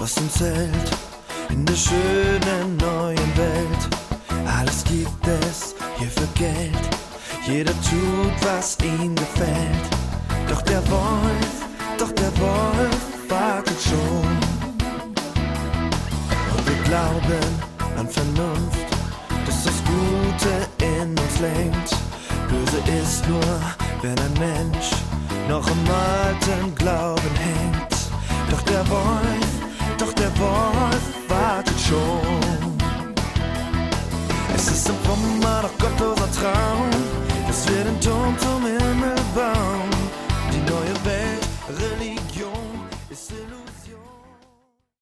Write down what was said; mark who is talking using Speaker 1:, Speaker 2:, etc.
Speaker 1: was uns hält in der schönen neuen Welt. Alles gibt es hier für Geld, jeder tut, was ihm gefällt. Doch der Wolf wartet schon. Und wir glauben an Vernunft, dass das Gute in uns lenkt. Böse ist nur, wenn ein Mensch noch im alten Glauben hängt. Doch der Wolf wartet schon. Es ist ein frommer, doch gottloser Traum, dass wir den Turm zum Himmel bauen.